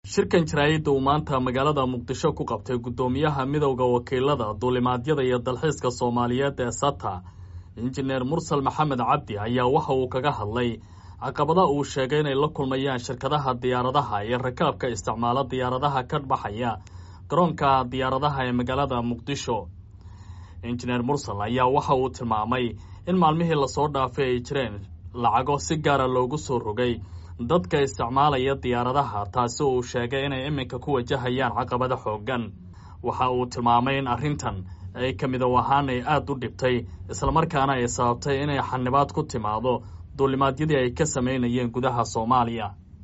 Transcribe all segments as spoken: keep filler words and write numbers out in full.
shirkan jaraa'idda uu maanta magaalada muqdisho ku qabtay guddoomiyaha midowda wakiilada duulimaadyada iyo dalxiiska soomaaliyeed ee sata injineer mursal maxamed cabdi ayaa waxa uu kaga hadlay caqabada uu sheegay inay la kulmayaan shirkadaha diyaaradaha iyo rakaabka isticmaala diyaaradaha ka baxaya garoonka diyaaradaha ee magaalada muqdisho. injineer mursal ayaa waxa uu tilmaamay in maalmihii lasoo dhaafay ay jireen lacago si gaara loogu soo rogay dadka isticmaalaya diyaaradaha, taasi uu sheegay inay iminka ku wajahayaan caqabada xooggan. waxa uu tilmaamay in arrintan ay ka mid ahaan ay aada u dhibtay islamarkaana ay sababtay inay xanibaad ku timaado duulimaadyadii ay ka samaynayeen gudaha Soomaaliya.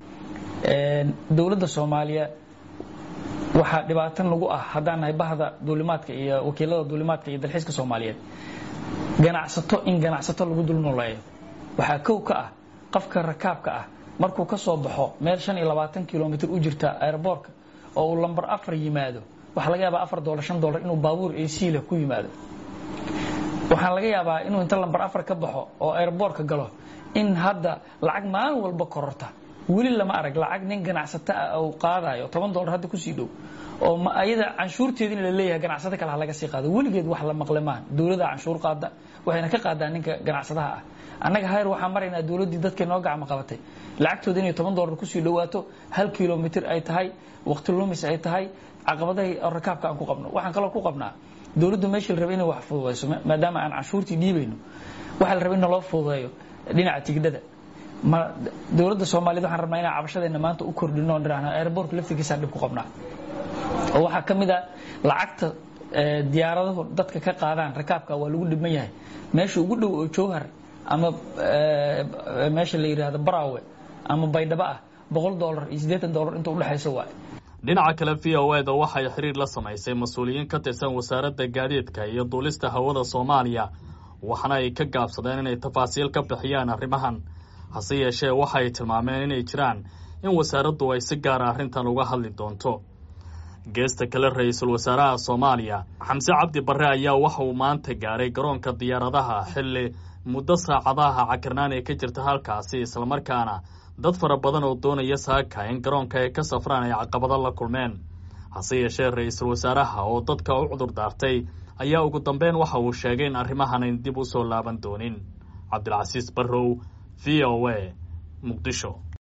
dowladda Soomaaliya waxa dhibaatan lagu ah haddaan nahay bahda duulimaadka iyo wakiilada duulimaadka iyo dalxiiska Soomaaliyeed ganacsato in ganacsato lagu dul nooleeyo. waxa kow ka ah qofka rakaabka ah markuu ka soo baxo meel shan iyo labaatan kiiloomitir u jirta airportka oo uu lambar afar yimaado waxa laga yaabaa afar doolar shan doolar inuu baabuur A C leh ku yimaado. waxaan laga yaabaa inuu inta lambar afar ka baxo oo airportka galo in hadda lacag maalin walba kororta weli lama arag lacag nin ganacsato ah oo qaadayo toban doolar hadda ku sii dhow oo ma ayada canshuurteedina la leeyahay ganacsato kale laga sii qaado weligeed wax la maqlemaan dawladda canshuur qaada waxayna ka qaadaan ninka ganacsadaha ah. annaga hayr waxaan maraynaa dawladdii dadka noo gacmo qabatay lacagtooda inay toban doolar ku sii dhawaato hal kiiloomitir ay tahay waqti lumis ay tahay caqabadaha rakaabka aan ku qabno. waxaan kaloo ku qabnaa dawladdu meeshii la rabay inay wax fududeyso maadaama aan canshuurtii dhiibayno waxa la rabay in loo fududeeyo dhinaca tigidhada. ma dawladda Soomaaliyeed waxaan rabnaa inaan cabashadeena maanta u kordhino oo dhiraahno airport laftigiisa dib ku qabnaa. oo waxa kamid ah lacagta diyaaradaha dadka ka qaadaan rakaabka waa lagu dhiman yahay meesha ugu dhow oo Jowhar ama meesha la yiraahdo Baraawe ama Baydhabo ah boqol doolar iyo siddeetan doolar inta u dhaxaysa waa. dhinaca kale V O A da waxay xiriir la samaysay mas'uuliyiin ka tirsan wasaaradda gaadiidka iyo duulista hawada Soomaaliya waxaana ay ka gaabsadeen inay tafaasiil ka bixiyaan arrimahan. hase yeeshee waxay tilmaameen inay jiraan in wasaaraddu ay si gaar ah arrintan uga hadli doonto. geesta kale ra'iisul wasaaraha Soomaaliya Xamse Cabdi Barre ayaa waxa uu maanta gaaray garoonka diyaaradaha xilli muddo saacadaha cakirnaan ee ka jirta halkaasi, islamarkaana dad fara badan oo doonaya saaka in garoonka ay ka safraan ay caqabado la kulmeen. hase yeeshee ra'iisul wasaaraha oo dadka u cudur daartay ayaa ugu dambeyn waxa uu sheegay in arrimahan ay dib u soo laaban doonin. Cabdilcasiis Barrow, V O A, Muqdisho.